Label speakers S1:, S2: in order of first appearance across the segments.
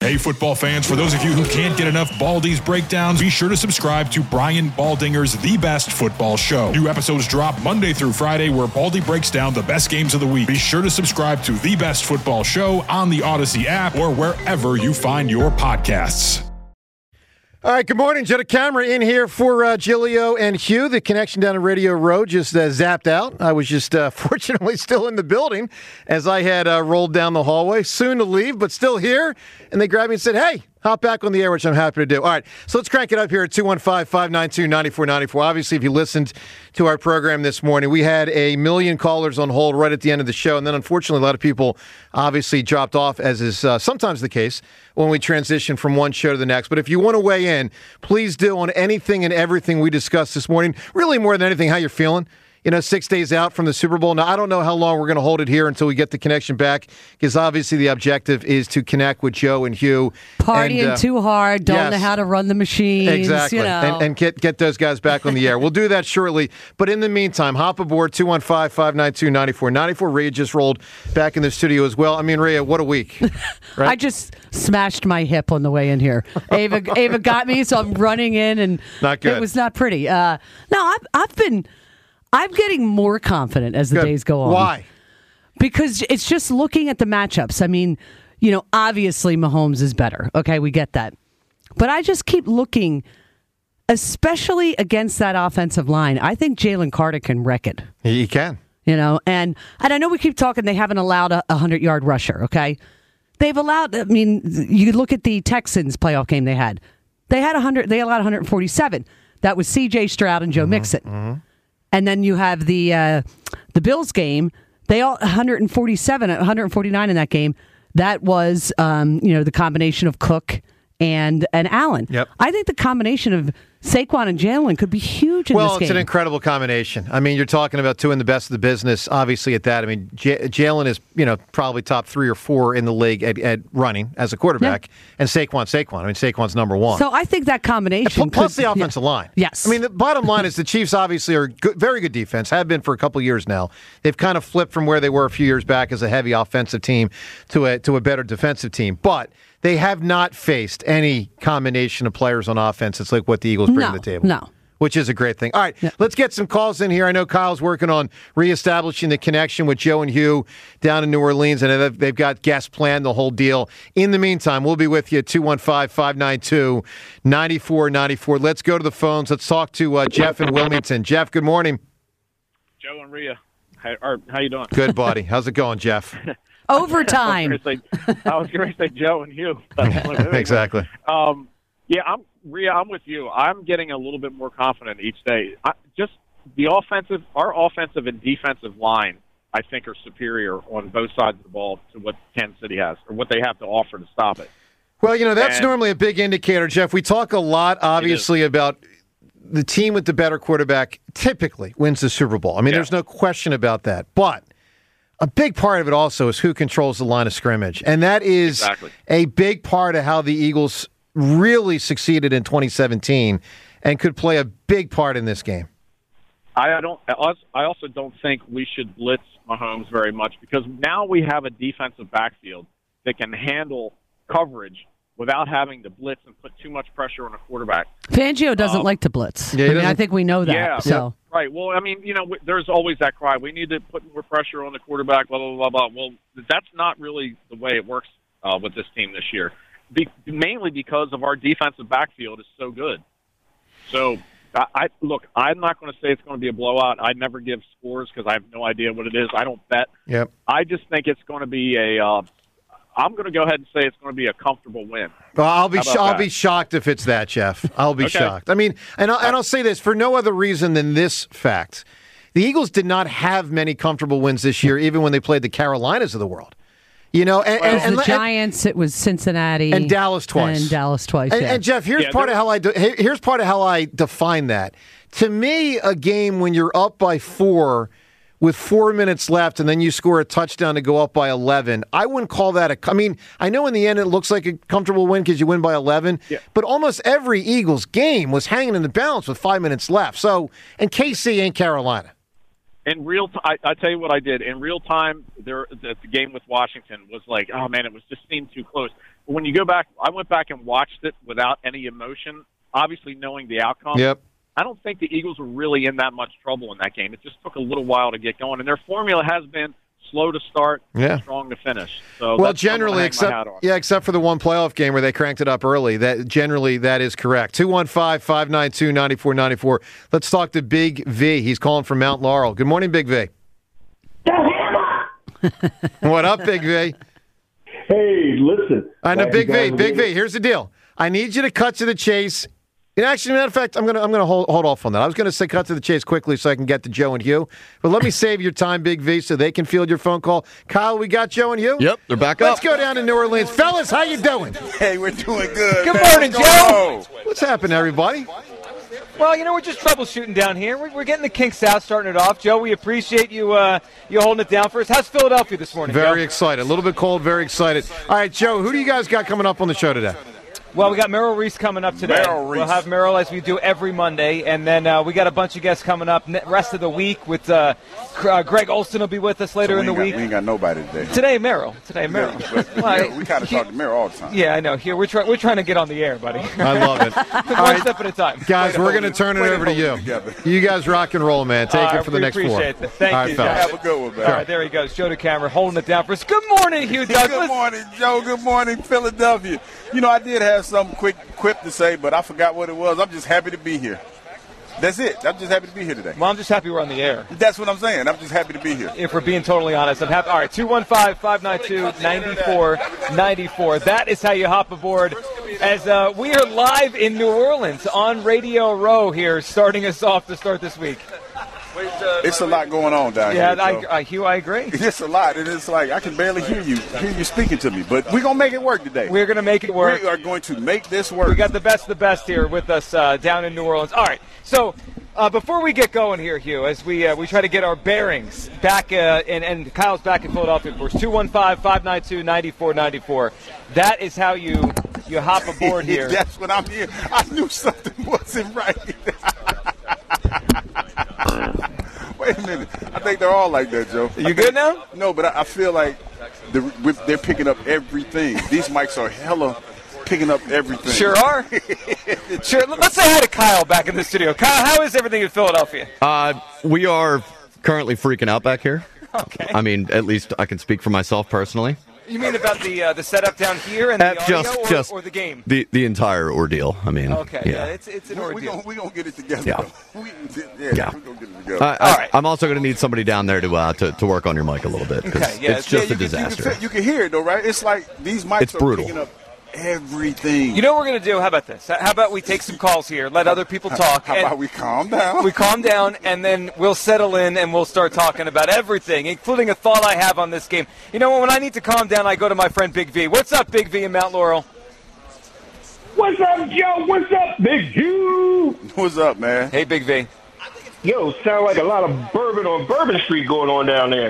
S1: Hey, football fans, for those of you who can't get enough Baldy's breakdowns, be sure to subscribe to Brian Baldinger's The Best Football Show. New episodes drop Monday through Friday where Baldy breaks down the best games of the week. Be sure to subscribe to The Best Football Show on the Odyssey app or wherever you find your podcasts.
S2: All right, good morning. Jetta Camera in here for Gilio and Hugh. The connection down at Radio Row just zapped out. I was just fortunately still in the building as I had rolled down the hallway. Soon to leave, but still here. And they grabbed me and said, hey, hop back on the air, which I'm happy to do. All right, so let's crank it up here at 215-592-9494. Obviously, if you listened to our program this morning, we had 1 million callers on hold right at the end of the show. And then, unfortunately, a lot of people obviously dropped off, as is sometimes the case when we transition from one show to the next. But if you want to weigh in, please do on anything and everything we discussed this morning. Really, more than anything, how you're feeling. 6 days out from the Super Bowl. Now, I don't know how long we're going to hold it here until we get the connection back, because obviously the objective is to connect with Joe and Hugh.
S3: Partying too hard, don't know how to run the machines.
S2: Exactly, and get those guys back on the air. We'll do that shortly. But in the meantime, hop aboard 215-592-9494. 94. Rhea just rolled back in the studio as well. I mean, Rhea, what a week. Right?
S3: I just smashed my hip on the way in here. Ava got me, so I'm running in, and
S2: not good.
S3: It was not pretty. No, I'm getting more confident as the days go on.
S2: Why?
S3: Because it's just looking at the matchups. I mean, obviously Mahomes is better. Okay, we get that. But I just keep looking, especially against that offensive line. I think Jalen Carter can wreck it.
S2: He can.
S3: And I know we keep talking they haven't allowed a 100-yard rusher, okay? They've allowed, you look at the Texans playoff game they had. They allowed 147. That was C.J. Stroud and Joe Mixon. Mm-hmm. And then you have the Bills game. They all 149 in that game. That was the combination of Cook and Allen.
S2: Yep.
S3: I think the combination of Saquon and Jalen could be huge in this game.
S2: Well, it's an incredible combination. I mean, you're talking about two in the best of the business, obviously, at that. I mean, Jalen is, probably top 3 or 4 in the league at running as a quarterback. Yeah. And Saquon. I mean, Saquon's number 1.
S3: So I think that combination
S2: plus the offensive line.
S3: Yes.
S2: I mean, the bottom line is the Chiefs obviously are very good defense, have been for a couple of years now. They've kind of flipped from where they were a few years back as a heavy offensive team to a better defensive team. But they have not faced any combination of players on offense. It's like what the Eagles bring to the table.
S3: No.
S2: Which is a great thing. All right, Let's get some calls in here. I know Kyle's working on reestablishing the connection with Joe and Hugh down in New Orleans, and they've got guests planned, the whole deal. In the meantime, we'll be with you at 215-592-9494. Let's go to the phones. Let's talk to Jeff in Wilmington. Jeff, good morning.
S4: Joe and Rhea, how you doing?
S2: Good, buddy. How's it going, Jeff?
S3: Overtime.
S4: I was going to say Joe and Hugh.
S2: Exactly.
S4: I'm with you. I'm getting a little bit more confident each day. Our offensive and defensive line, I think, are superior on both sides of the ball to what Kansas City has, or what they have to offer to stop it.
S2: Well, that's normally a big indicator, Jeff. We talk a lot, obviously, about the team with the better quarterback typically wins the Super Bowl. I mean, There's no question about that. But a big part of it also is who controls the line of scrimmage. And that is a big part of how the Eagles really succeeded in 2017 and could play a big part in this game.
S4: I also don't think we should blitz Mahomes very much, because now we have a defensive backfield that can handle coverage without having to blitz and put too much pressure on a quarterback.
S3: Fangio doesn't like to blitz. I think we know that.
S4: Yeah.
S3: So.
S4: Right. Well, there's always that cry. We need to put more pressure on the quarterback, blah, blah, blah, blah. Well, that's not really the way it works with this team this year, mainly because of our defensive backfield is so good. So, I'm not going to say it's going to be a blowout. I never give scores because I have no idea what it is. I don't bet.
S2: Yep.
S4: I just think it's going to be I'm going to go ahead and say it's going to be a comfortable win.
S2: Well, I'll be shocked if it's that, Jeff. I'll be shocked. I mean, and I'll say this for no other reason than this fact: the Eagles did not have many comfortable wins this year, even when they played the Carolinas of the world. And
S3: the Giants, it was Cincinnati
S2: and Dallas twice. And Jeff, here's part of how I define that. To me, a game when you're up by 4 with 4 minutes left and then you score a touchdown to go up by 11, I wouldn't call that I know in the end it looks like a comfortable win because you win by 11, but almost every Eagles game was hanging in the balance with 5 minutes left. So, and KC ain't Carolina.
S4: In real time, I tell you what I did. In real time, the game with Washington was like, oh, man, it was just seemed too close. But when you go back, I went back and watched it without any emotion, obviously knowing the outcome.
S2: Yep.
S4: I don't think the Eagles were really in that much trouble in that game. It just took a little while to get going. And their formula has been slow to start, strong to finish. So
S2: well, generally, except for the one playoff game where they cranked it up early, that is correct. 215-592-9494. Let's talk to Big V. He's calling from Mount Laurel. Good morning, Big V. What up, Big V?
S5: Hey, listen.
S2: I know, Big V. Here's the deal. I need you to cut to the chase. And actually, matter of fact, I'm gonna hold off on that. I was gonna say cut to the chase quickly so I can get to Joe and Hugh, but let me save your time, Big V, so they can field your phone call. Kyle, we got Joe and Hugh.
S6: Yep, they're back up.
S2: Let's go down to New Orleans, fellas. How you doing?
S7: Hey, we're doing good.
S8: Good morning, Joe.
S2: What's happening, everybody?
S8: Well, we're just troubleshooting down here. We're getting the kinks out, starting it off. Joe, we appreciate you you holding it down for us. How's Philadelphia this morning,
S2: Very
S8: Joe?
S2: excited. A little bit cold, very excited. All right, Joe, who do you guys got coming up on the show today?
S8: Well, we got Merrill Reese coming up today. We'll have Merrill as we do every Monday. And then we got a bunch of guests coming up rest of the week with Greg Olson will be with us later in the week.
S7: We ain't got nobody today.
S8: Today, Merrill.
S7: We kind of talk to Merrill all the time.
S8: Yeah, I know. Here, we're trying to get on the air, buddy.
S2: I love it.
S8: One step at a time.
S2: Guys, we're going to turn it over to you. You guys rock and roll, man. Take it for the next 4.
S8: Appreciate it. Thank you, Joe.
S7: Have a good one, man.
S8: All right, there he goes. Joe to camera, holding it down for us. Good morning, Hugh Douglas.
S7: Good morning, Joe. Good morning, Philadelphia. I did have some quick quip to say, but I forgot what it was. I'm just happy to be here. That's it. I'm just happy to be here today.
S8: Well, I'm just happy we're on the air.
S7: That's what I'm saying. I'm just happy to be here.
S8: If we're being totally honest, I'm happy. All right, 215-592-9494. That is how you hop aboard as we are live in New Orleans on Radio Row here, starting us off to start this week.
S7: It's a lot going on down here.
S8: Yeah, Hugh, I agree.
S7: It's a lot, and it's like I can barely hear you speaking to me. But we're going to make it work today.
S8: We're going to make it work.
S7: We are going to make this work.
S8: We got the best of the best here with us down in New Orleans. All right, so before we get going here, Hugh, as we try to get our bearings back, and Kyle's back in Philadelphia, of course, 215-592-9494. That is how you hop aboard here.
S7: That's what I'm here. I knew something wasn't right. Wait a minute. I think they're all like that, Joe.
S8: You good now?
S7: No, but I feel like they're picking up everything. These mics are hella picking up everything.
S8: Sure are. Sure. Let's say hi to Kyle back in the studio. Kyle, how is everything in Philadelphia?
S6: We are currently freaking out back here.
S8: Okay.
S6: I mean, at least I can speak for myself personally.
S8: You mean about the setup down here and the audio or the game?
S6: The entire ordeal. I mean,
S8: okay, yeah, it's an ordeal.
S7: We're going to get it together.
S6: Yeah.
S7: We're going to get it together.
S6: All right. I'm also going to need somebody down there to work on your mic a little bit because it's just a disaster.
S7: You can hear it, though, right? It's like these mics are
S6: brutal.
S7: picking up everything.
S8: You know what we're going to do? How about this? How about we take some calls here, let other people talk.
S7: How about we calm down?
S8: We calm down, and then we'll settle in, and we'll start talking about everything, including a thought I have on this game. You know what? When I need to calm down, I go to my friend Big V. What's up, Big V in Mount Laurel?
S5: What's up, Joe? What's up, Big Hugh?
S7: What's up, man?
S8: Hey, Big V.
S5: Yo, sound like a lot of bourbon on Bourbon Street going on down there.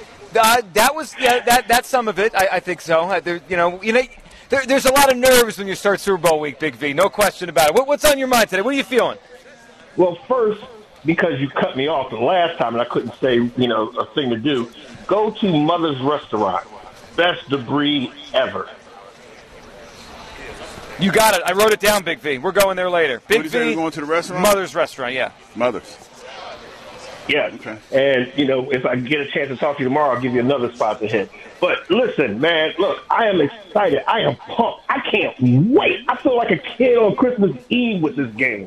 S8: That's some of it. I think so. There's a lot of nerves when you start Super Bowl week, Big V. No question about it. What's on your mind today? What are you feeling?
S5: Well, first, because you cut me off the last time and I couldn't say, a thing to do, go to Mother's Restaurant. Best debris ever.
S8: You got it. I wrote it down, Big V. We're going there later. Big
S7: V. You're going to the restaurant?
S8: Mother's Restaurant, yeah.
S7: Mother's.
S5: Yeah. Okay. And, if I get a chance to talk to you tomorrow, I'll give you another spot to hit. But listen, man, look, I am excited. I am pumped. I can't wait. I feel like a kid on Christmas Eve with this game.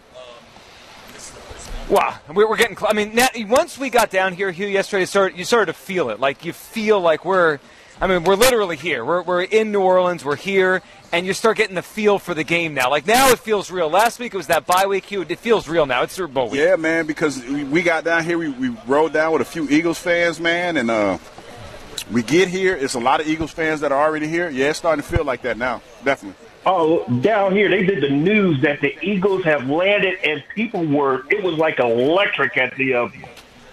S8: Wow. We're getting close. I mean, once we got down here, Hugh, yesterday, you started to feel it. Like, you feel like we're literally here. We're in New Orleans. We're here. And you start getting the feel for the game now. Like, now it feels real. Last week it was that bye week, Hugh. It feels real now. It's Super Bowl week.
S7: Yeah, man, because we got down here. We rode down with a few Eagles fans, man. And we get here. It's a lot of Eagles fans that are already here. Yeah, it's starting to feel like that now. Definitely.
S5: Oh, down here, they did the news that the Eagles have landed, and it was like electric at the,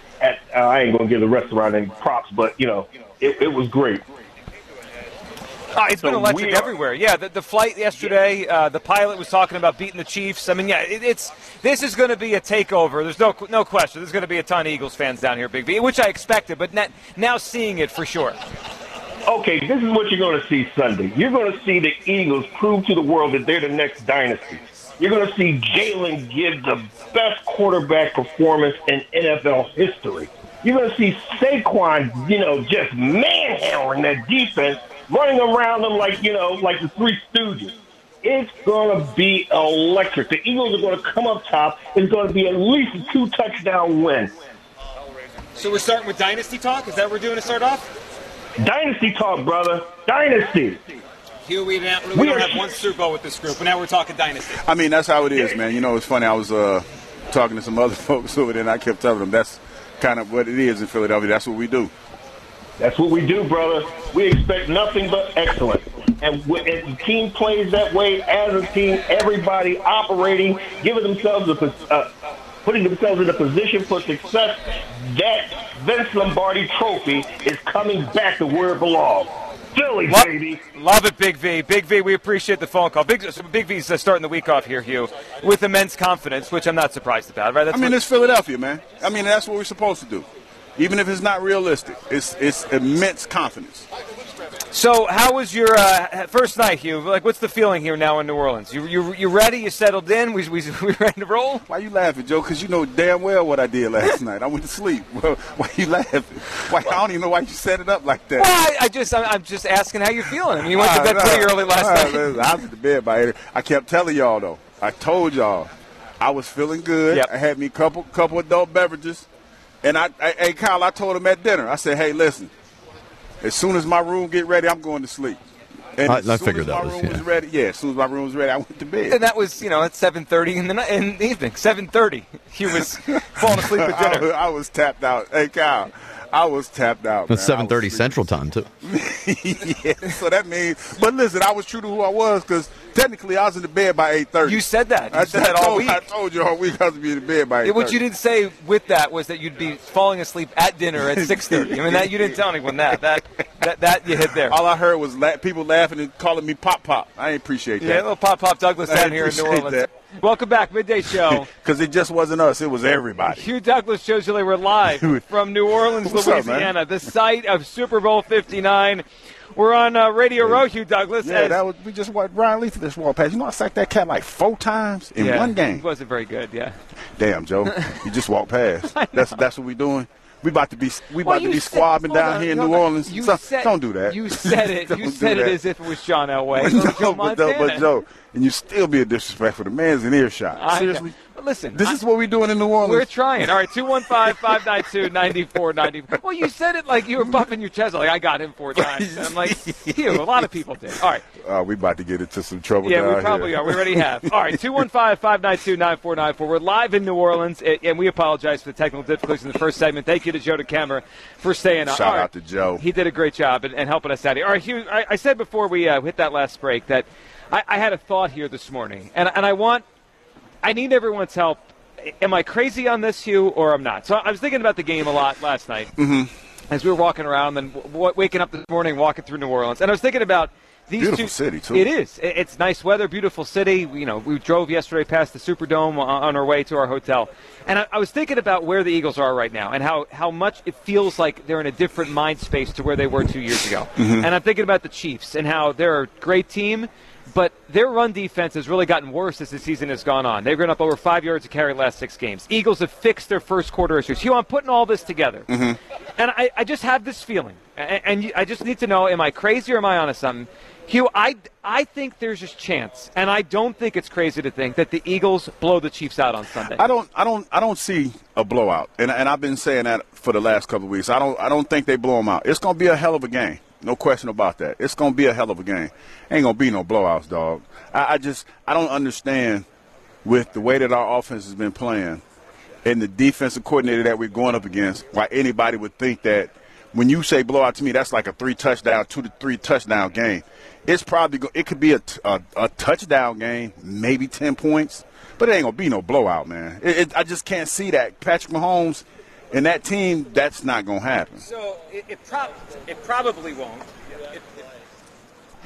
S5: I ain't going to give the restaurant any props, but, it was great.
S8: It's been electric everywhere. Yeah, the flight yesterday, the pilot was talking about beating the Chiefs. I mean, yeah, this is going to be a takeover. There's no question. There's going to be a ton of Eagles fans down here, Big V, which I expected, but now seeing it for sure.
S5: Okay, this is what you're going to see Sunday. You're going to see the Eagles prove to the world that they're the next dynasty. You're going to see Jalen give the best quarterback performance in NFL history. You're going to see Saquon, just manhandling that defense, running around them like the Three Stooges. It's going to be electric. The Eagles are going to come up top. It's going to be at least a 2-touchdown win.
S8: So we're starting with Dynasty talk? Is that what we're doing to start off?
S5: Dynasty talk, brother. Dynasty.
S8: Hugh, we don't have one Super Bowl with this group, but now we're talking Dynasty.
S7: I mean, that's how it is, man. It's funny. I was talking to some other folks over there, and I kept telling them that's kind of what it is in Philadelphia. That's what we do.
S5: That's what we do, brother. We expect nothing but excellence. And if the team plays that way, as a team, everybody operating, putting themselves in a position for success, that Vince Lombardi trophy is coming back to where it belongs. Philly, baby.
S8: Love it, Big V. Big V, we appreciate the phone call. Big V's starting the week off here, Hugh, with immense confidence, which I'm not surprised about, right?
S7: It's Philadelphia, man. That's what we're supposed to do. Even if it's not realistic, it's immense confidence.
S8: So how was your first night, Hugh? Like, what's the feeling here now in New Orleans? You ready? You settled in? We ready to roll?
S7: Why you laughing, Joe? Because you know damn well what I did last night. I went to sleep. Well, why you laughing? I don't even know why you set it up like that.
S8: Well, I'm just asking how you're feeling. I mean, you went to bed pretty early last night.
S7: I was to bed by 8. I kept telling y'all, though. I told y'all I was feeling good. Yep. I had me a couple adult beverages. And hey, Kyle, I told him at dinner. I said, hey, listen. As soon as my room get ready, I'm going to sleep. And
S6: I figured that was,
S7: as soon as my room was ready, I went to bed.
S8: And that was, at 7:30 in the evening. 7:30. He was falling asleep at dinner.
S7: I was tapped out. Hey, Kyle, I was tapped out.
S6: It's 7:30 Central Time, too.
S7: Yeah, so that means. But listen, I was true to who I was because technically I was in the bed by 8:30.
S8: You said that. You said that all week.
S7: I told you all week I was to be in the bed by 8:30.
S8: What you didn't say with that was that you'd be falling asleep at dinner at 6:30. I mean, you didn't tell anyone that you hit there.
S7: All I heard was people laughing and calling me Pop Pop. I appreciate that.
S8: Yeah, little Pop Douglas down here in New Orleans. That. Welcome back, Midday Show.
S7: Because it just wasn't us; it was everybody.
S8: Hugh Douglas shows you they were live from New Orleans, Louisiana, the site of Super Bowl 59. We're on Radio Row, Hugh Douglas.
S7: Yeah, we just watched Ryan Leaf this walk past. I sacked that cat like 4 times in one game.
S8: He wasn't very good, yeah.
S7: Damn, Joe, you just walked past. That's what we're doing. We about to be squabbing down here in New Orleans. Don't do that.
S8: You said it. You said it as if it was John Elway.
S7: But Joe, and you still be a disrespectful. The man's in earshot. Seriously.
S8: Listen,
S7: this is what we're doing in New Orleans.
S8: We're trying. All right, 215-592-9490. Well, you said it like you were bumping your chest. Like, I got him 4 times. And I'm like, a lot of people did. All right.
S7: We about to get into some trouble
S8: down here.
S7: Yeah,
S8: we probably are. We already have. All right, 215-592-9494. We're live in New Orleans, and we apologize for the technical difficulties in the first segment. Thank you to Joe DeCamera for staying on.
S7: Shout out to Joe.
S8: He did a great job and helping us out here. All right, Hugh, I said before we hit that last break that I had a thought here this morning, and I need everyone's help. Am I crazy on this, Hugh, or I'm not? So I was thinking about the game a lot last night as we were walking around and waking up this morning, walking through New Orleans. And I was thinking about these
S7: beautiful city, too.
S8: It is. It's nice weather, beautiful city. We drove yesterday past the Superdome on our way to our hotel. And I was thinking about where the Eagles are right now and how much it feels like they're in a different mind space to where they were 2 years ago. And I'm thinking about the Chiefs and how they're a great team. But their run defense has really gotten worse as the season has gone on. They've run up over 5 yards a carry last 6 games. Eagles have fixed their first quarter issues. Hugh, I'm putting all this together. And I just have this feeling. And I just need to know, am I crazy or am I onto something? Hugh, I think there's just chance, and I don't think it's crazy to think that the Eagles blow the Chiefs out on Sunday.
S7: I don't see a blowout. And I've been saying that for the last couple of weeks. I don't think they blow them out. It's going to be a hell of a game. No question about that. It's going to be a hell of a game. Ain't going to be no blowouts, dog. I don't understand with the way that our offense has been playing and the defensive coordinator that we're going up against why anybody would think that when you say blowout to me, that's like a 2 to 3 touchdown game. It's probably it could be a touchdown game, maybe 10 points, but it ain't going to be no blowout, man. I just can't see that. Patrick Mahomes and that team, that's not going to happen.
S8: So it probably won't.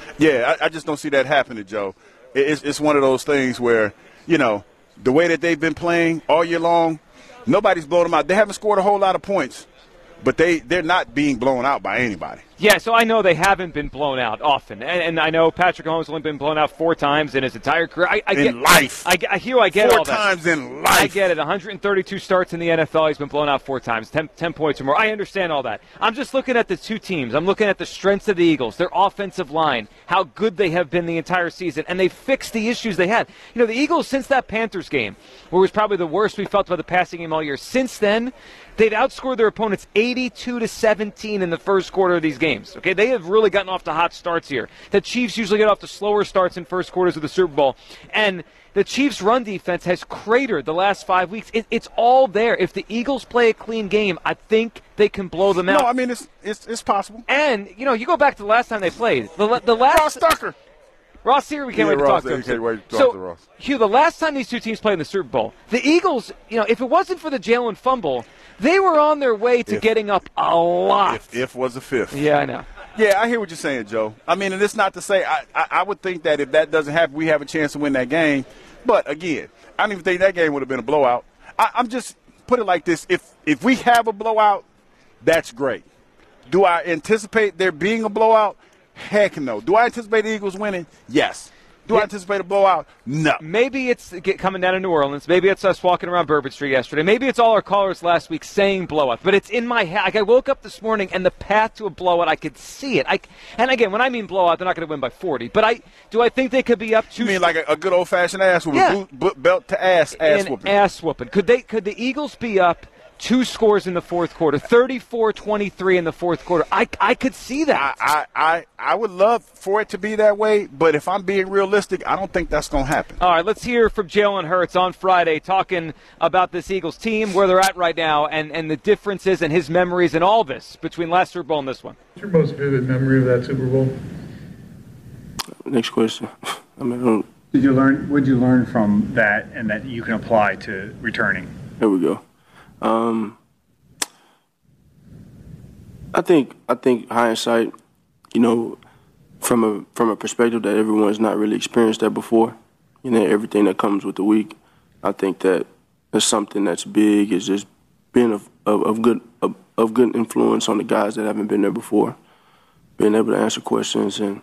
S7: Yeah, I just don't see that happening, Joe. It's one of those things where, the way that they've been playing all year long, nobody's blown them out. They haven't scored a whole lot of points, but they're not being blown out by anybody.
S8: Yeah, so I know they haven't been blown out often. And I know Patrick Mahomes has only been blown out 4 times in his entire career. I get
S7: life.
S8: I get 4
S7: all that. 4
S8: times
S7: in life.
S8: I get it. 132 starts in the NFL. He's been blown out 4 times, 10 points or more. I understand all that. I'm just looking at the two teams. I'm looking at the strengths of the Eagles, their offensive line, how good they have been the entire season, and they fixed the issues they had. The Eagles, since that Panthers game, where it was probably the worst we felt about the passing game all year, since then, they've outscored their opponents 82-17 in the first quarter of these games. Okay, they have really gotten off to hot starts here. The Chiefs usually get off to slower starts in first quarters of the Super Bowl, and the Chiefs' run defense has cratered the last 5 weeks. It's all there. If the Eagles play a clean game, I think they can blow them out.
S7: No, I mean it's possible.
S8: And you go back to the last time they played. The last
S7: Ross Tucker.
S8: Ross here, we can't wait to talk to him.
S7: Can't wait to talk to Ross.
S8: Hugh, the last time these two teams played in the Super Bowl, the Eagles, if it wasn't for the Jalen fumble, they were on their way to getting up a lot.
S7: If was a fifth.
S8: Yeah, I know.
S7: Yeah, I hear what you're saying, Joe. I mean, and it's not to say I would think that if that doesn't happen, we have a chance to win that game. But, again, I don't even think that game would have been a blowout. I'm just put it like this. If we have a blowout, that's great. Do I anticipate there being a blowout? Heck no. Do I anticipate the Eagles winning? Yes. Do I anticipate a blowout? No.
S8: Maybe it's coming down to New Orleans. Maybe it's us walking around Bourbon Street yesterday. Maybe it's all our callers last week saying blowout. But it's in my head. Like I woke up this morning and the path to a blowout, I could see it. And again, when I mean blowout, they're not going to win by 40. But do I think they could be up 2?
S7: You mean like a good old-fashioned ass whooping?
S8: Yeah.
S7: Belt to ass whooping.
S8: Ass whooping. Could the Eagles be up 2 scores in the fourth quarter, 34-23 in the fourth quarter? I could see that.
S7: I would love for it to be that way, but if I'm being realistic, I don't think that's going to happen.
S8: All right, let's hear from Jalen Hurts on Friday talking about this Eagles team, where they're at right now, and the differences and his memories and all this between last Super Bowl and this one.
S9: What's your most vivid memory of that Super Bowl?
S10: Next question.
S9: What did you learn from that and that you can apply to returning?
S10: There we go. I think hindsight, from a perspective that everyone's not really experienced that before, everything that comes with the week, I think that it's something that's big is just being of good influence on the guys that haven't been there before, being able to answer questions and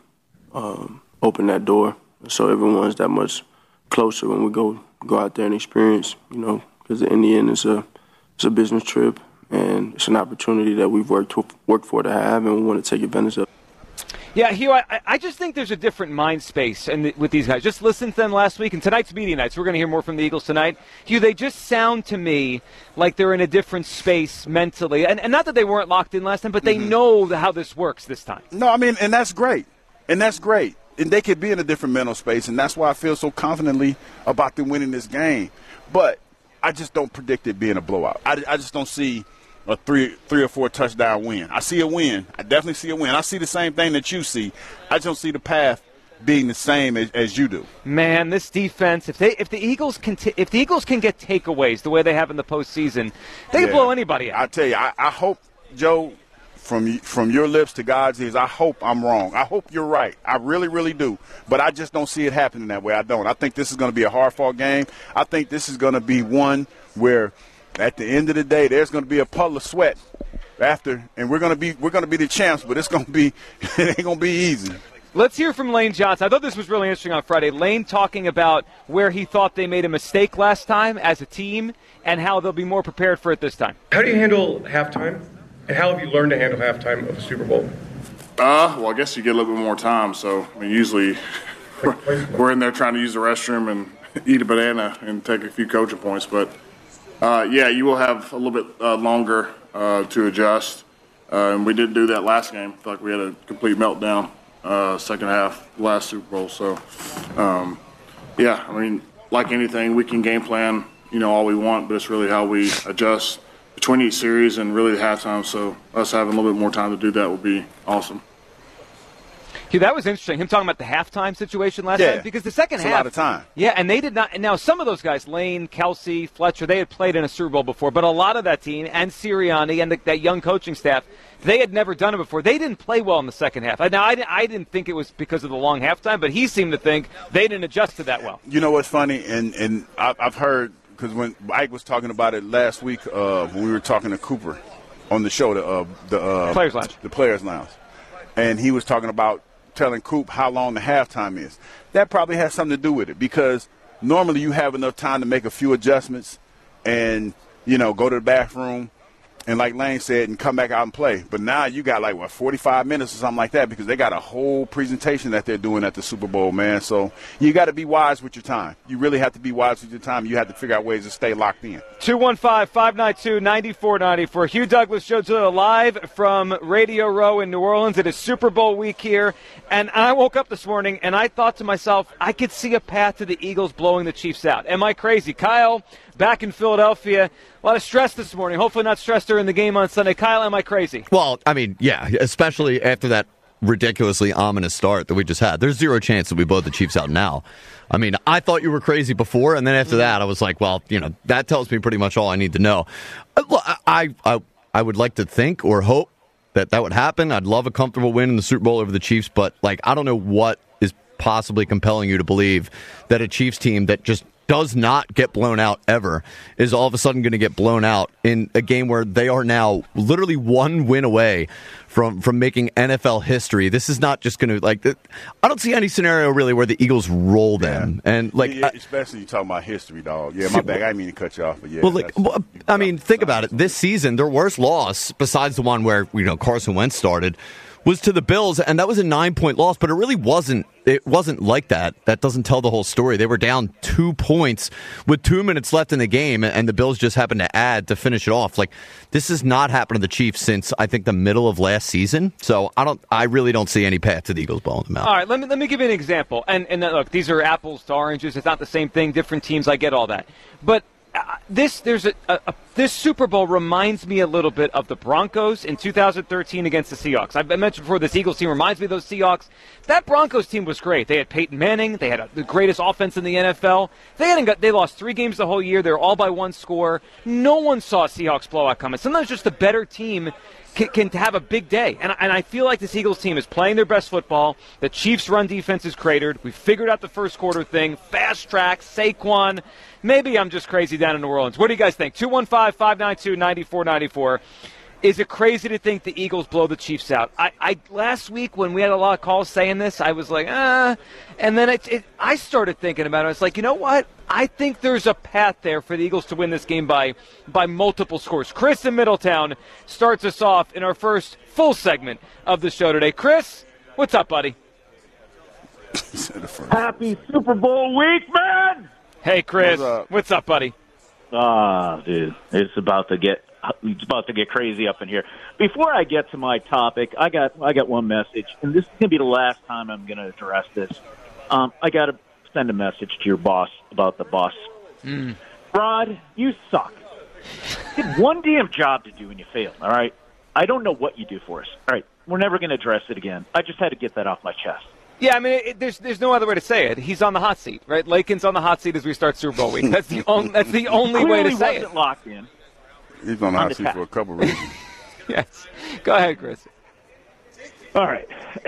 S10: open that door so everyone's that much closer when we go out there and experience, because in the end it's a business trip, and it's an opportunity that we've worked for to have, and we want to take advantage of.
S8: Yeah, Hugh, I just think there's a different mind space with these guys. Just listen to them last week, and tonight's media night, so we're going to hear more from the Eagles tonight. Hugh, they just sound to me like they're in a different space mentally. And not that they weren't locked in last time, but they know how this works this time.
S7: No, I mean, and that's great. And they could be in a different mental space, and that's why I feel so confidently about them winning this game. But I just don't predict it being a blowout. I just don't see a three or four touchdown win. I see a win. I definitely see a win. I see the same thing that you see. I just don't see the path being the same as you do.
S8: Man, this defense, if the Eagles can get takeaways the way they have in the postseason, they can blow anybody out.
S7: I tell you, I hope, Joe, from your lips to God's ears, I hope I'm wrong. I hope you're right. I really, really do. But I just don't see it happening that way. I don't. I think this is going to be a hard-fought game. I think this is going to be one where at the end of the day, there's going to be a puddle of sweat after, and we're going to be the champs. But it ain't going to be easy.
S8: Let's hear from Lane Johnson. I thought this was really interesting on Friday. Lane talking about where he thought they made a mistake last time as a team and how they'll be more prepared for it this time.
S9: How do you handle halftime, and how have you learned to handle halftime of a Super Bowl?
S11: Well, I guess you get a little bit more time. So usually we're in there trying to use the restroom and eat a banana and take a few coaching points, but. You will have a little bit longer to adjust. And we didn't do that last game. I feel like we had a complete meltdown second half last Super Bowl. So, like anything, we can game plan, all we want, but it's really how we adjust between each series and really the halftime. So us having a little bit more time to do that will be awesome.
S8: Hugh, that was interesting. Him talking about the halftime situation last night, because the second half,
S7: a lot of time.
S8: Yeah, and they did not. And now some of those guys, Lane, Kelsey, Fletcher, they had played in a Super Bowl before, but a lot of that team and Sirianni and that young coaching staff, they had never done it before. They didn't play well in the second half. Now, I didn't think it was because of the long halftime, but he seemed to think they didn't adjust to that well.
S7: You know what's funny, and I've heard, because when Ike was talking about it last week, when we were talking to Cooper on the show, the
S8: Players Lounge.
S7: The Players Lounge, and he was talking about telling Coop how long the halftime is. That probably has something to do with it, because normally you have enough time to make a few adjustments and, go to the bathroom and, like Lane said, and come back out and play. But now you got 45 minutes or something like that, because they got a whole presentation that they're doing at the Super Bowl, man. So you got to be wise with your time. You really have to be wise with your time. You have to figure out ways to stay locked in.
S8: 215-592-9494. Hugh Douglas Show live from Radio Row in New Orleans. It is Super Bowl week here. And I woke up this morning and I thought to myself, I could see a path to the Eagles blowing the Chiefs out. Am I crazy? Kyle, back in Philadelphia. A lot of stress this morning. Hopefully not stressed during the game on Sunday. Kyle, am I crazy?
S6: Well, I mean, yeah, especially after that ridiculously ominous start that we just had. There's zero chance that we blow the Chiefs out now. I mean, I thought you were crazy before, and then after that, I was like, well, that tells me pretty much all I need to know. I would like to think or hope that would happen. I'd love a comfortable win in the Super Bowl over the Chiefs, but I don't know what is possibly compelling you to believe that a Chiefs team that just does not get blown out ever is all of a sudden going to get blown out in a game where they are now literally one win away from making NFL history. This is not just going to I don't see any scenario really where the Eagles roll them. Yeah. And
S7: especially you talking about history, dog. Yeah, my bad. I didn't mean to cut you off, but yeah.
S6: Think about it. This season, their worst loss, besides the one where Carson Wentz started, was to the Bills, and that was a 9-point loss, but it really wasn't. It wasn't like that. That doesn't tell the whole story. They were down 2 points with 2 minutes left in the game, and the Bills just happened to add to finish it off. This has not happened to the Chiefs since, I think, the middle of last season. So I really don't see any path to the Eagles blowing them out.
S8: All right, let me give you an example. And look, these are apples to oranges. It's not the same thing. Different teams. I get all that. But this Super Bowl reminds me a little bit of the Broncos in 2013 against the Seahawks. I mentioned before, this Eagles team reminds me of those Seahawks. That Broncos team was great. They had Peyton Manning. They had the greatest offense in the NFL. They lost 3 games the whole year. They were all by 1 score. No one saw Seahawks blowout coming. Sometimes just the better team can have a big day. And I feel like this Eagles team is playing their best football. The Chiefs' run defense is cratered. We figured out the first quarter thing. Fast track, Saquon. Maybe I'm just crazy down in New Orleans. What do you guys think? 215-592-9494. Is it crazy to think the Eagles blow the Chiefs out? I last week when we had a lot of calls saying this, I was like, and then I started thinking about it. I was like, you know what? I think there's a path there for the Eagles to win this game by multiple scores. Chris in Middletown starts us off in our first full segment of the show today. Chris, what's up, buddy?
S12: Happy Super Bowl week, man!
S8: Hey, Chris, what's up, buddy?
S12: Dude, it's about to get crazy up in here. Before I get to my topic, I got one message, and this is going to be the last time I'm going to address this. I got to send a message to your boss about the bus. Rod, you suck. You had one damn job to do and you failed, all right? I don't know what you do for us. All right, we're never going to address it again. I just had to get that off my chest.
S8: Yeah, I mean, there's no other way to say it. He's on the hot seat, right? Lakin's on the hot seat as we start Super Bowl week. That's the only way to say it.
S12: Locked in.
S7: He's on the hot seat for a couple reasons.
S8: Yes. Go ahead, Chris.
S12: All right.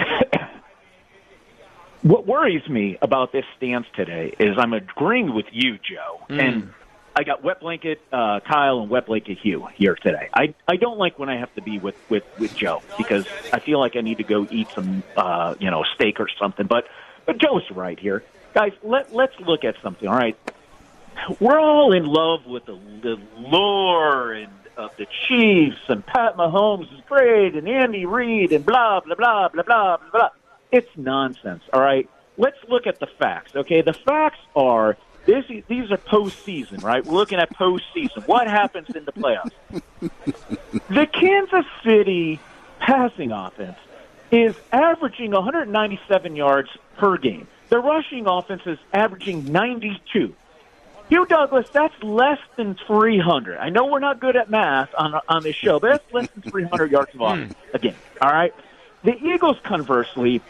S12: What worries me about this stance today is I'm agreeing with you, Joe, and I got Wet Blanket Kyle and Wet Blanket Hugh here today. I don't like when I have to be with Joe because I feel like I need to go eat some steak or something. But Joe's right here, guys. Let's look at something. All right, we're all in love with the lore and of the Chiefs and Pat Mahomes is great and Andy Reid and blah blah blah blah blah blah. It's nonsense. All right, let's look at the facts. Okay, the facts are. These are postseason, right? We're looking at postseason. What happens in the playoffs? The Kansas City passing offense is averaging 197 yards per game. The rushing offense is averaging 92. Hugh Douglas, that's less than 300. I know we're not good at math on this show, but that's less than 300 yards of offense a game, all right? The Eagles, conversely,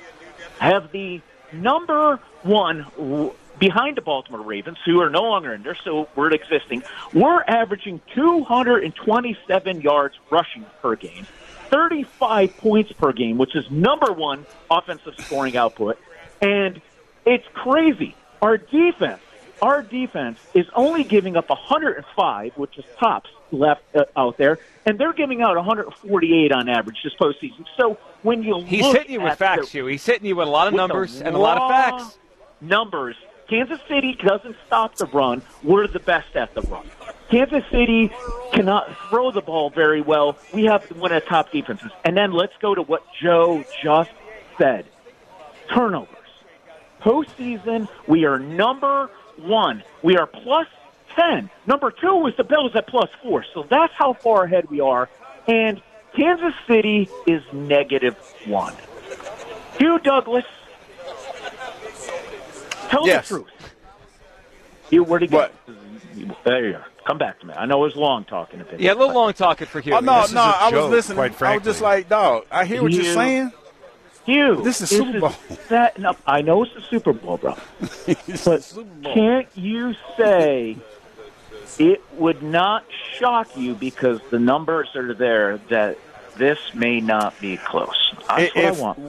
S12: have the number one behind the Baltimore Ravens, who are no longer in there, so we're existing. We're averaging 227 yards rushing per game, 35 points per game, which is number one offensive scoring output. And it's crazy. Our defense is only giving up 105, which is tops left out there, and they're giving out 148 on average this postseason. So when you
S8: He's
S12: look
S8: hitting you with facts, Hugh. He's hitting you with a lot of numbers and a lot of facts.
S12: Numbers. Kansas City doesn't stop the run. We're the best at the run. Kansas City cannot throw the ball very well. We have one of the top defenses. And then let's go to what Joe just said. Turnovers. Postseason, we are number one. We are plus 10. Number two was the Bills at plus 4. So that's how far ahead we are. And Kansas City is -1. Hugh Douglas, tell the truth. Hugh, where'd he go? There you are. Come back to me. I know it was long talking a bit.
S8: Yeah, a little long talking for Hugh.
S7: Oh, no, I was listening. I was just like, dog, I hear what you're saying.
S12: Hugh,
S7: this is Super Bowl.
S12: I know it's the Super Bowl, bro. But can't you say it would not shock you because the numbers are there that this may not be close? That's what I want.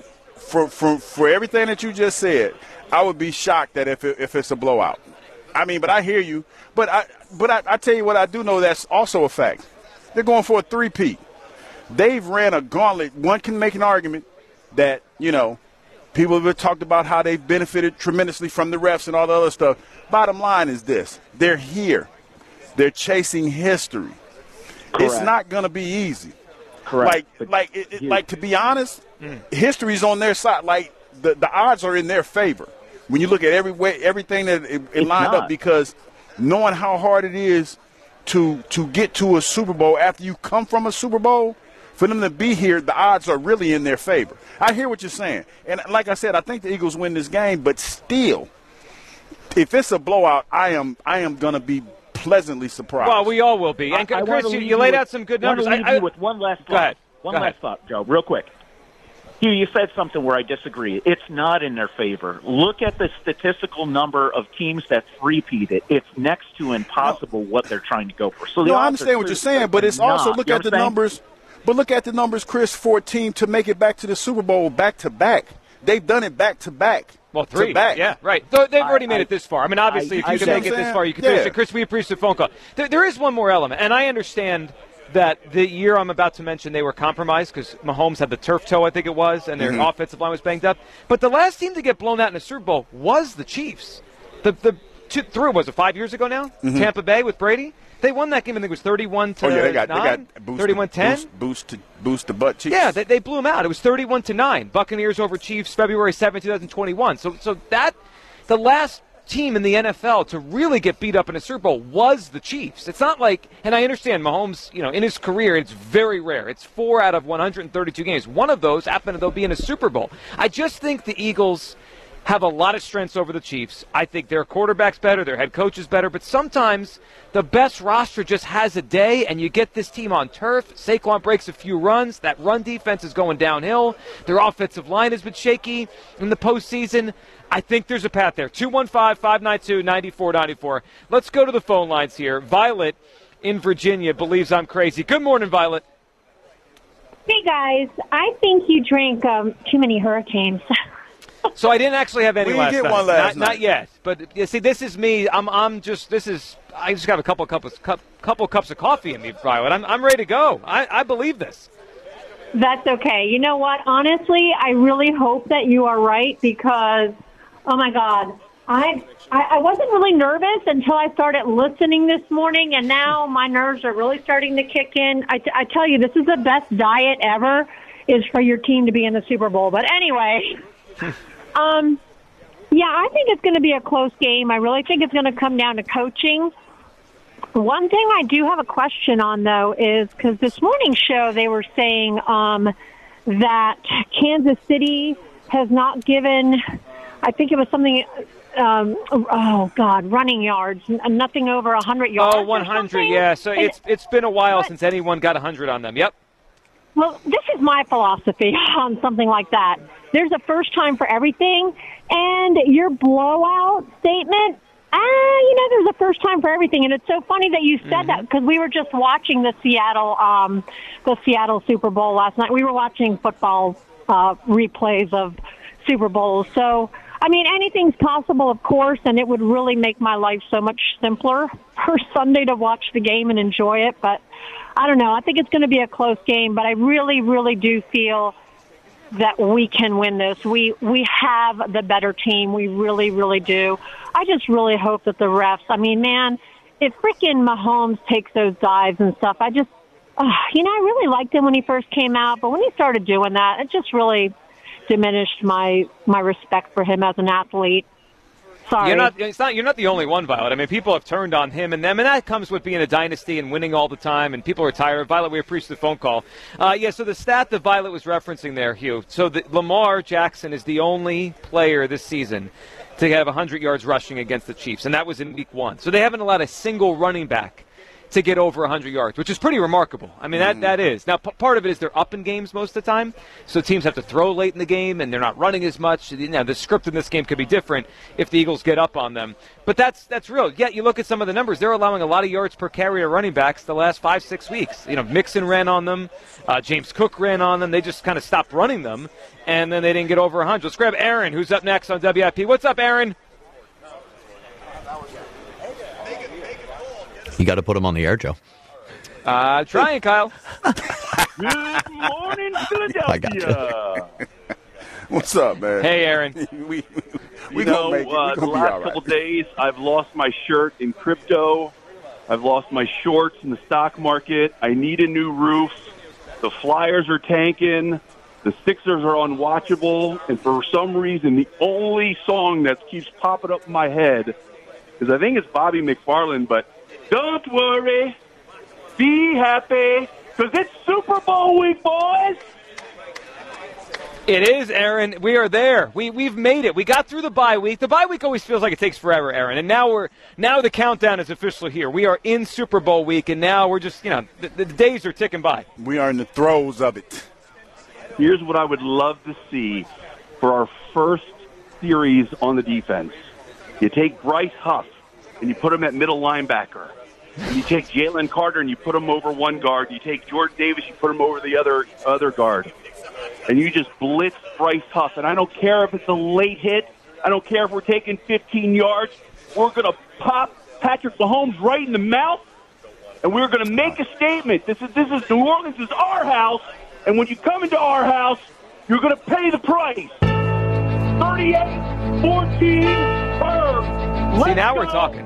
S7: For everything that you just said, I would be shocked that if it's a blowout. I mean, but I hear you. But I tell you what, I do know that's also a fact. They're going for a three-peat. They've ran a gauntlet. One can make an argument that, people have talked about how they've benefited tremendously from the refs and all the other stuff. Bottom line is this. They're here. They're chasing history.
S12: Correct.
S7: It's not going to be easy.
S12: Correct.
S7: Like to be honest, history's on their side. Like, the odds are in their favor when you look at everything that it lined up, because knowing how hard it is to get to a Super Bowl after you come from a Super Bowl, for them to be here, the odds are really in their favor. I hear what you're saying. And like I said, I think the Eagles win this game, but still, if it's a blowout, I am going to be pleasantly surprised.
S8: Well, we all will be. And Chris, you laid out some good numbers.
S12: I want to leave you with one last thought.
S8: Go ahead.
S12: One last thought, Joe, real quick. Hugh, you said something where I disagree. It's not in their favor. Look at the statistical number of teams that three-peated. It's next to impossible what they're trying to go for. So
S7: I understand what you're saying, but it's also look at the numbers. But look at the numbers, Chris, for a team to make it back to the Super Bowl back-to-back. They've done it back-to-back.
S8: Well, 3.
S7: Back.
S8: Yeah, right. So they've already made it this far. I mean, obviously, if you can make it this far, you can finish it. Chris, we appreciate the phone call. There is one more element, and I understand that the year I'm about to mention they were compromised because Mahomes had the turf toe, I think it was, and their offensive line was banged up. But the last team to get blown out in a Super Bowl was the Chiefs. Was it 5 years ago now? Tampa Bay with Brady? They won that game, I think it was 31-9.
S7: They got
S8: 31-10.
S7: Boost the butt Chiefs.
S8: Yeah, they blew them out. It was 31-9. Buccaneers over Chiefs, February 7, 2021. So that the last team in the NFL to really get beat up in a Super Bowl was the Chiefs. It's not like, and I understand Mahomes, in his career, it's very rare. It's 4 out of 132 games. One of those happened to be in a Super Bowl. I just think the Eagles have a lot of strengths over the Chiefs. I think their quarterback's better, their head coach is better, but sometimes the best roster just has a day, and you get this team on turf. Saquon breaks a few runs. That run defense is going downhill. Their offensive line has been shaky in the postseason. I think there's a path there. 215-592-9494. Let's go to the phone lines here. Violet in Virginia believes I'm crazy. Good morning, Violet.
S13: Hey, guys. I think you drank too many Hurricanes.
S8: So I didn't actually have any last night.
S7: One last night.
S8: Not yet. But you see, this is me. I just got a couple cups of coffee in me, Violet. I'm ready to go. I believe this.
S13: That's okay. You know what? Honestly, I really hope that you are right because, oh my God, I wasn't really nervous until I started listening this morning, and now my nerves are really starting to kick in. I tell you, this is the best diet ever, is for your team to be in the Super Bowl. But anyway. Yeah, I think it's going to be a close game. I really think it's going to come down to coaching. One thing I do have a question on, though, is because this morning's show they were saying that Kansas City has not given, I think it was something, running yards, nothing over 100 yards.
S8: Oh, 100, yeah. So it's been a while since anyone got 100 on them. Yep.
S13: Well, this is my philosophy on something like that. There's a first time for everything, and your blowout statement, there's a first time for everything. And it's so funny that you said that, because we were just watching the Seattle Super Bowl last night. We were watching football replays of Super Bowls. So, I mean, anything's possible, of course, and it would really make my life so much simpler for Sunday to watch the game and enjoy it. But I don't know. I think it's going to be a close game, but I really, really do feel that we can win this. We have the better team. We really, really do. I just really hope that the refs, I mean, man, if freaking Mahomes takes those dives and stuff, I really liked him when he first came out, but when he started doing that, it just really diminished my respect for him as an athlete. Sorry.
S8: You're not the only one, Violet. I mean, people have turned on him and them, and that comes with being a dynasty and winning all the time, and people are tired. Violet, we appreciate the phone call. So the stat that Violet was referencing there, Hugh, so Lamar Jackson is the only player this season to have 100 yards rushing against the Chiefs, and that was in Week 1. So they haven't allowed a single running back to get over 100 yards, which is pretty remarkable. I mean, that is. Now, part of it is they're up in games most of the time, so teams have to throw late in the game, and they're not running as much. The script in this game could be different if the Eagles get up on them. But that's real. Yet you look at some of the numbers. They're allowing a lot of yards per carry to running backs the last 5-6 weeks. Mixon ran on them. James Cook ran on them. They just kind of stopped running them, and then they didn't get over 100. Let's grab Aaron, who's up next on WIP. What's up, Aaron?
S6: You got to put him on the air, Joe.
S8: Trying, Kyle.
S14: Good morning, Philadelphia.
S6: I got you.
S7: What's up, man?
S8: Hey, Aaron.
S7: we gonna make it.
S14: The last couple days, I've lost my shirt in crypto. I've lost my shorts in the stock market. I need a new roof. The Flyers are tanking. The Sixers are unwatchable. And for some reason, the only song that keeps popping up in my head is, I think it's Bobby McFarlane, but don't worry, be happy, because it's Super Bowl week, boys.
S8: It is, Aaron. We are there. We've made it. We got through the bye week. The bye week always feels like it takes forever, Aaron. And now the countdown is officially here. We are in Super Bowl week, and now we're just, the days are ticking by.
S7: We are in the throes of it.
S14: Here's what I would love to see for our first series on the defense. You take Bryce Huff, and you put him at middle linebacker. And you take Jalen Carter and you put him over one guard. You take Jordan Davis, you put him over the other guard. And you just blitz Bryce Huff. And I don't care if it's a late hit. I don't care if we're taking 15 yards. We're going to pop Patrick Mahomes right in the mouth. And we're going to make a statement. This is New Orleans is our house. And when you come into our house, you're going to pay the price. 38-14.
S8: See, now we're talking.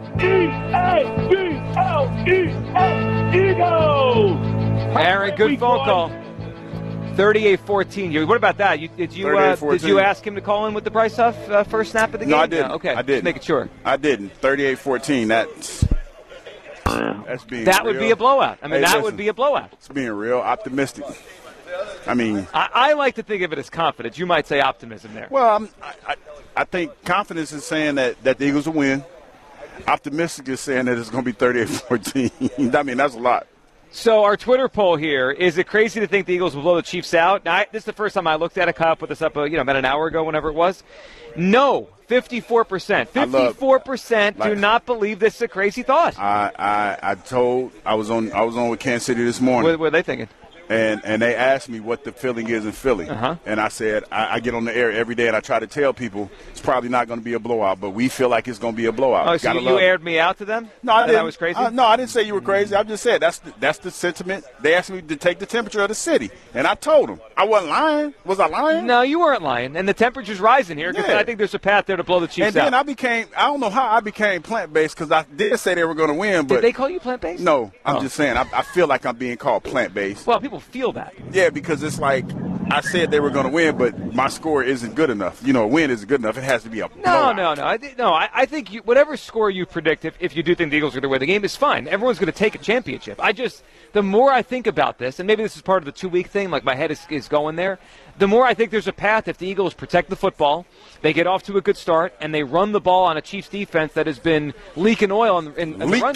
S14: Eagles!
S8: Aaron, good phone call. 38-14. What about that? Did you ask him to call in with the Bryce Huff first snap of the game?
S7: No, I didn't.
S8: No, okay,
S7: I didn't.
S8: Just making sure.
S7: I didn't. 38-14. That's being
S8: that
S7: real.
S8: would be a blowout. I mean,
S7: Listen,
S8: would be a blowout.
S7: It's being real optimistic. I mean,
S8: I like to think of it as confidence. You might say optimism there.
S7: Well, I think confidence is saying that the Eagles will win. Optimistic is saying that it's going to be 38-14. I mean, that's a lot.
S8: So our Twitter poll here, is it crazy to think the Eagles will blow the Chiefs out? Now, this is the first time I looked at it. Kyle put this up about an hour ago, whenever it was. No, 54%. 54% do not believe this is a crazy thought.
S7: I was on with Kansas City this morning.
S8: What were they thinking?
S7: And they asked me what the feeling is in Philly. And I said, I get on the air every day and I try to tell people it's probably not going to be a blowout, but we feel like it's going to be a blowout.
S8: Oh, so you aired me out to them?
S7: No, I didn't.
S8: That was crazy?
S7: No, I didn't say you were crazy. I just said that's the sentiment. They asked me to take the temperature of the city, and I told them. I wasn't lying. Was I lying?
S8: No, you weren't lying. And the temperature's rising here because I think there's a path there to blow the Chiefs out.
S7: And then I don't know how I became plant-based because I did say they were going to win. But
S8: did they call you plant-based?
S7: No, I'm just saying. I feel like I'm being called plant-based.
S8: Well, people feel that.
S7: Yeah, because it's like I said they were going to win, but my score isn't good enough. A win isn't good enough. It has to be a blowout.
S8: No. I think whatever score you predict, if you do think the Eagles are going to win the game, is fine. Everyone's going to take a championship. The more I think about this, and maybe this is part of the 2-week thing, like my head is going there, the more I think there's a path if the Eagles protect the football, they get off to a good start, and they run the ball on a Chiefs defense that has been leaking oil in the run.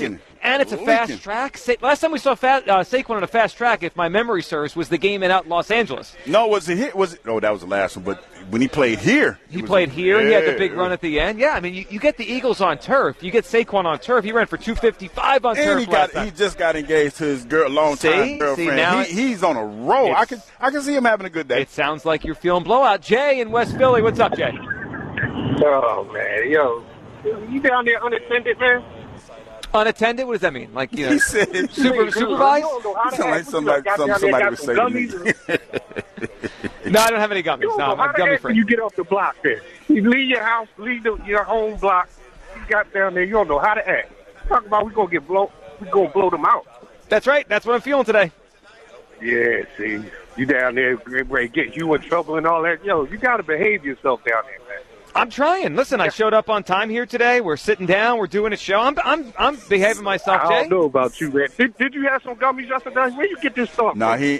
S8: And it's a fast track. Last time we saw Saquon on a fast track, if my memory serves, was the game out in Los Angeles.
S7: No, was it hit? Oh, that was the last one. But when he played here.
S8: He played here. He had the big run at the end. Yeah, I mean, you get the Eagles on turf. You get Saquon on turf. He ran for 255 on turf last time.
S7: He just got engaged to his longtime girlfriend.
S8: See, now
S7: he's on a roll. I can see him having a good day.
S8: It sounds like you're feeling blowout. Jay in West Philly. What's up, Jay?
S15: Oh, man. Yo, you down there unattended, man?
S8: Unattended? What does that mean? Like, you know,
S7: he said,
S8: supervised?
S7: Sound like somebody was saying to me.
S8: No, I don't have any gummies. No, I'm gummy free.
S15: You get off the block there. You leave your house, your home block. You got down there, you don't know how to act. Talk about we're going to blow them out.
S8: That's right. That's what I'm feeling today.
S15: Yeah, see, you down there, ready to get you in trouble and all that. Yo, you got to behave yourself down there, man.
S8: I'm trying. Listen, I showed up on time here today. We're sitting down. We're doing a show. I'm behaving myself, Jay.
S15: I don't know about you, man. Did you have some gummies yesterday? Where you get this stuff?
S7: No, he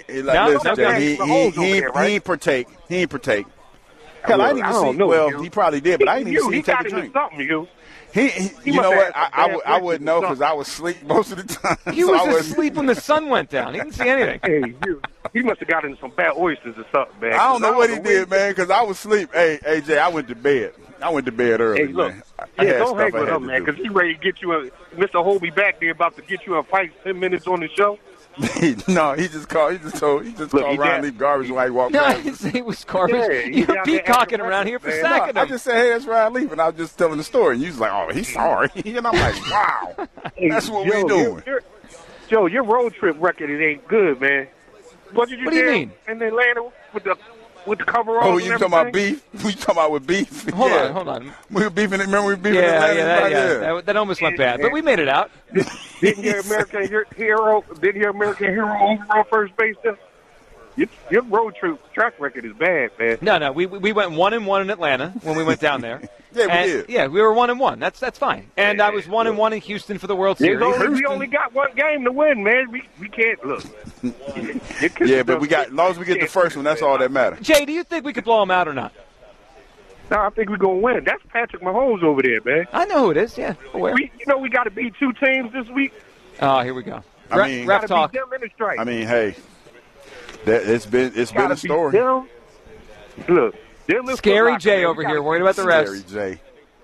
S7: ain't partake. He ain't partake. Hell, I didn't even see. Well, he probably did, but I didn't even see him take a drink. You know what? I wouldn't know because I was asleep most of the time.
S8: He was asleep when the sun went down. He didn't see anything.
S15: Hey, he must have got into some bad oysters or something, man.
S7: I don't know what he did, man, because I was asleep. Hey, Jay, I went to bed. Early,
S15: hey, look,
S7: man.
S15: Don't hang with him, man, because he ready to get you in. Mr. Hold Me Back there about to get you in fight 10 minutes on the show.
S7: No, he just called Ryan Leaf garbage when he walked
S8: by.
S7: No,
S8: I didn't say it was garbage. Yeah, you're peacocking around here for sacking him.
S7: I just said, hey, that's Ryan Leaf, and I was just telling the story. And you was like, oh, he's sorry. And I'm like, wow, that's what we doing.
S15: Joe, your road trip record, it ain't good, man. What do you
S8: mean?
S15: In Atlanta with the coveralls.
S7: Oh, you talking about beef? We talking about with beef?
S8: Hold on.
S7: We were beefing. Remember we were beefing? Yeah.
S8: That almost went bad, but we made it out.
S15: Didn't your American hero over on first base? Your road trip track record is bad, man.
S8: No, we went 1-1 in Atlanta when we went down there.
S7: Yeah, we did.
S8: Yeah, we were 1-1. That's fine. And I was 1-1 in Houston for the World Series.
S15: We only got one game to win, man. We can't look.
S7: Yeah, but as long as we get the first one, that's all that matters.
S8: Jay, do you think we could blow them out or not?
S15: No, I think we're gonna win. That's Patrick Mahomes over there, man.
S8: I know who it is. Yeah, aware.
S15: We got to beat two teams this week.
S8: Oh, here we go.
S15: Ref
S8: talk.
S15: Beat them in the strike.
S7: I mean, hey, it's been a story.
S15: Look,
S8: Scary Jay over here, worried about the refs.
S7: Scary Jay.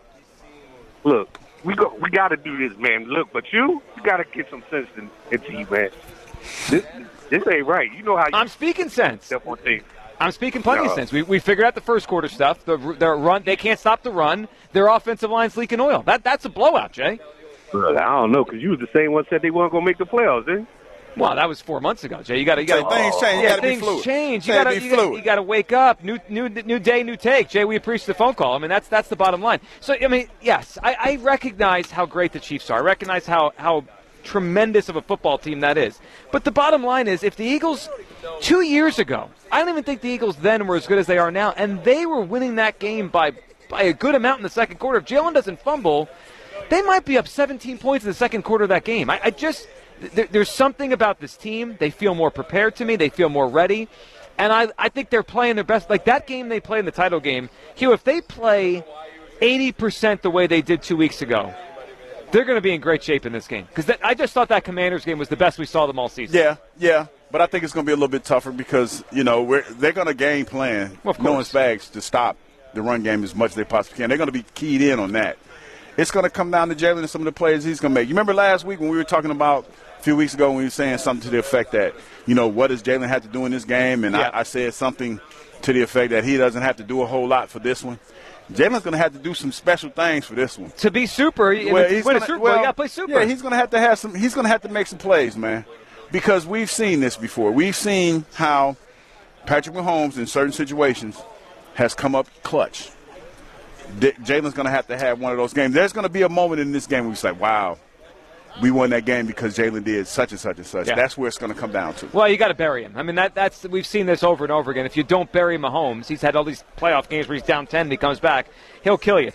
S15: Look, we got to do this, man. Look, but you got to get some sense into you, man. This ain't right. You know how
S8: I'm speaking sense.
S15: Thing.
S8: I'm speaking plenty of sense. We figured out the first quarter stuff. Their run, they can't stop the run. Their offensive line's leaking oil. That's a blowout, Jay.
S15: Well, I don't know, because you was the same one said they weren't going to make the playoffs, didn't you?
S8: Well, that was 4 months ago, Jay. You got to
S7: things change. You got to be fluid.
S8: Things change. You got to wake up. New day, new take. Jay, we appreciate the phone call. I mean, that's the bottom line. So, I mean, yes, I recognize how great the Chiefs are. I recognize how tremendous of a football team that is. But the bottom line is, if the Eagles 2 years ago, I don't even think the Eagles then were as good as they are now, and they were winning that game by a good amount in the second quarter. If Jalen doesn't fumble, they might be up 17 points in the second quarter of that game. There's something about this team. They feel more prepared to me. They feel more ready. And I think they're playing their best. Like that game they played in the title game, Hugh, if they play 80% the way they did 2 weeks ago, they're going to be in great shape in this game. Because I just thought that Commanders game was the best we saw them all season.
S7: Yeah. But I think it's going to be a little bit tougher because, they're going to game plan knowing Spags to stop the run game as much as they possibly can. They're going to be keyed in on that. It's going to come down to Jalen and some of the plays he's going to make. You remember last week when we were talking about a few weeks ago when we were saying something to the effect that, what does Jalen have to do in this game? And I said something to the effect that he doesn't have to do a whole lot for this one. Jalen's going to have to do some special things for this one.
S8: To be super, you got to play super.
S7: Yeah, he's going to have to he's going to have to make some plays, man. Because we've seen this before. We've seen how Patrick Mahomes in certain situations has come up clutch. Jalen's going to have one of those games. There's going to be a moment in this game where we say, wow, we won that game because Jalen did such and such and such. Yeah. That's where it's going to come down to.
S8: Well, you got to bury him. I mean, that's we've seen this over and over again. If you don't bury Mahomes, he's had all these playoff games where he's down 10 and he comes back, he'll kill you.